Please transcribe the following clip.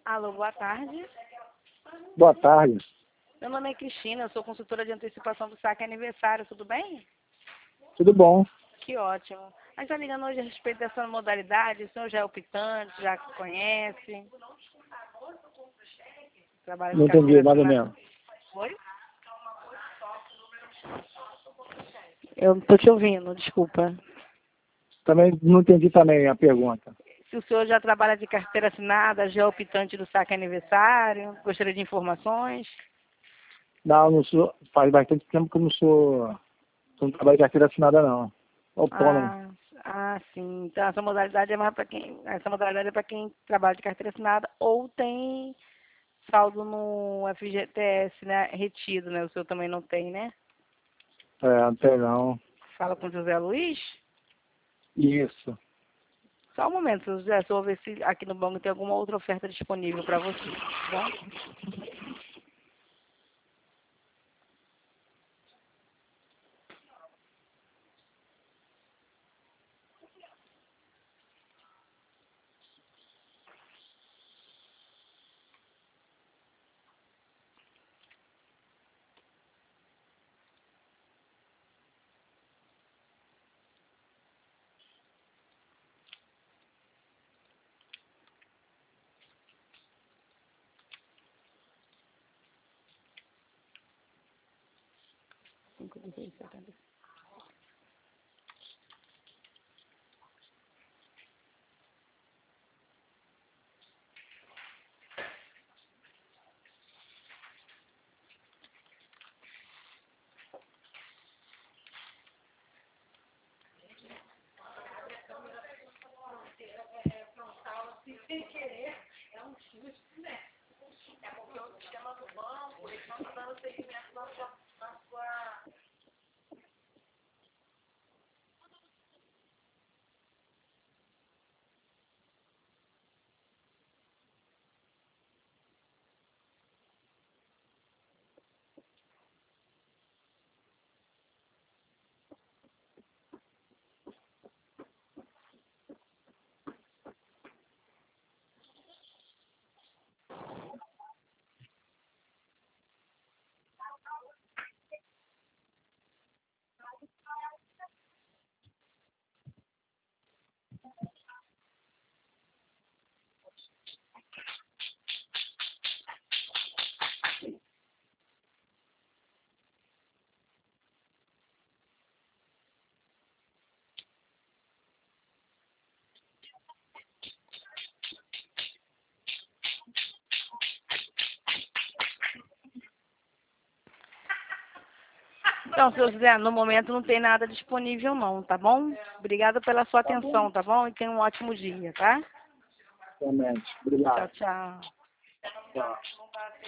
Alô, boa tarde. Boa tarde. Meu nome é Cristina, eu sou consultora de antecipação do saque aniversário, tudo bem? Tudo bom? Que ótimo. A gente está ligando hoje a respeito dessa modalidade, o senhor já é optante, já conhece? Trabalha de Não entendi, carteira mais ou assinada. menos. Oi? Eu não estou te ouvindo, desculpa. Também não entendi também a pergunta. Se o senhor já trabalha de carteira assinada, já é optante do saque aniversário, gostaria de informações? Não sou, faz bastante tempo que eu não trabalho de carteira assinada não. Autônomo. Sim. Então essa modalidade é mais para essa modalidade é para quem trabalha de carteira assinada ou tem saldo no FGTS, né, retido, né? O senhor também não tem, né? Não tem não. Fala com o José Luiz? Isso. Só um momento, seu José, só vou ver se aqui no banco tem alguma outra oferta disponível para você, tá bom? Cinco, 16, 70. Então, seu José, no momento não tem nada disponível não, tá bom? Obrigada pela sua Tá bom. atenção, tá bom? E tenha um ótimo dia, tá? Realmente. Tchau, Obrigado. tchau. Tchau.